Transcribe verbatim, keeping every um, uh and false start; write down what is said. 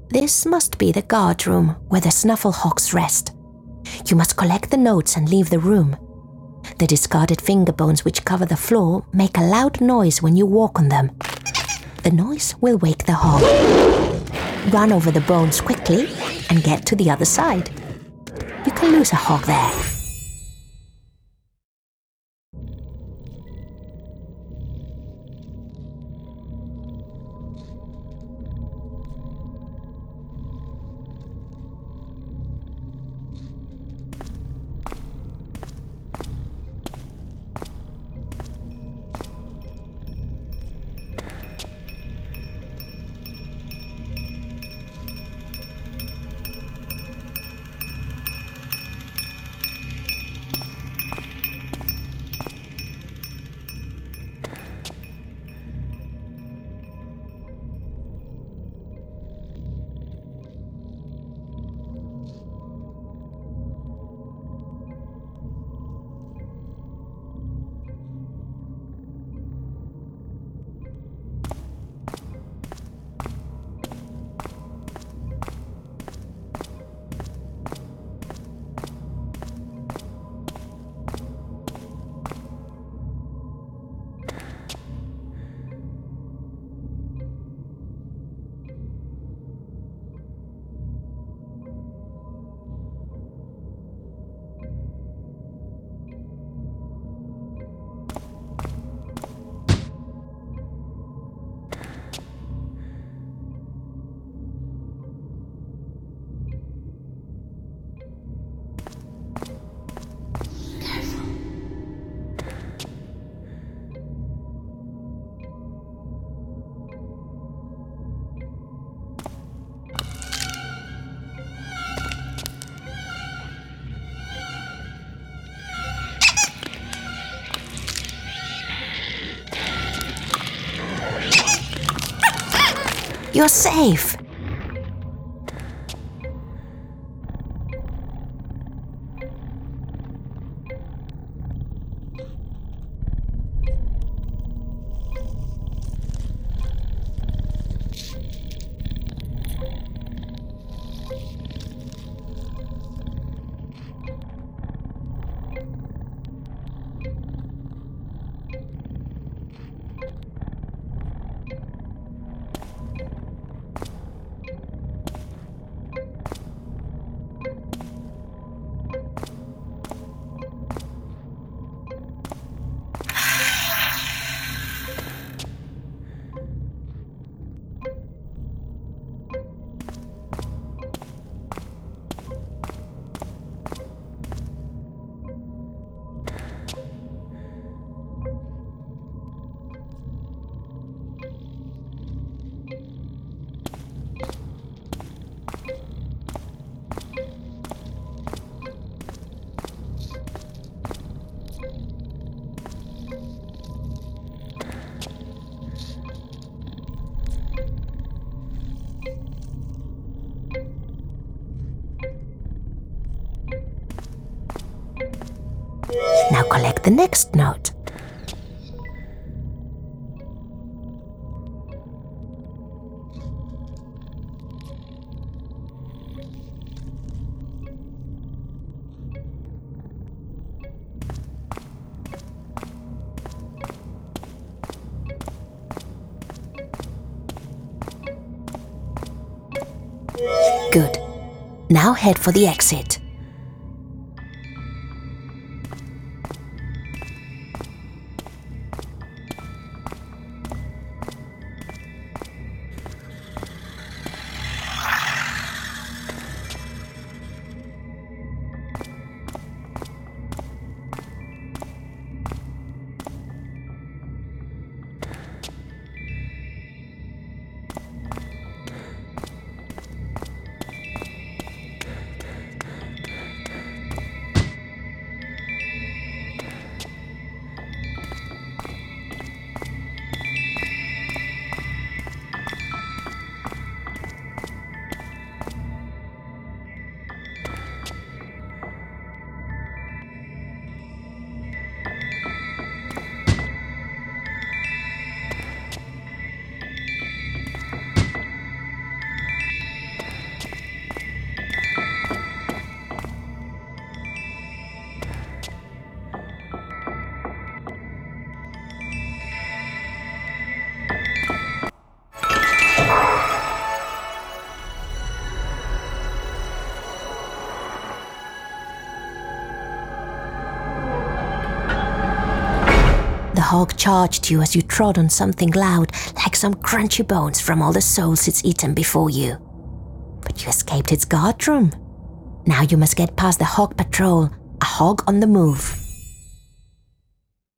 This must be the guard room where the Snufflehawks rest. You must collect the notes and leave the room. The discarded finger bones which cover the floor make a loud noise when you walk on them. The noise will wake the hog. Run over the bones quickly and get to the other side. You can lose a hog there. You're safe. Now collect the next note. Good. Now head for the exit. hog charged you as you trod on something loud, like some crunchy bones from all the souls it's eaten before you. But you escaped its guardroom. Now you must get past the hog patrol, a hog on the move.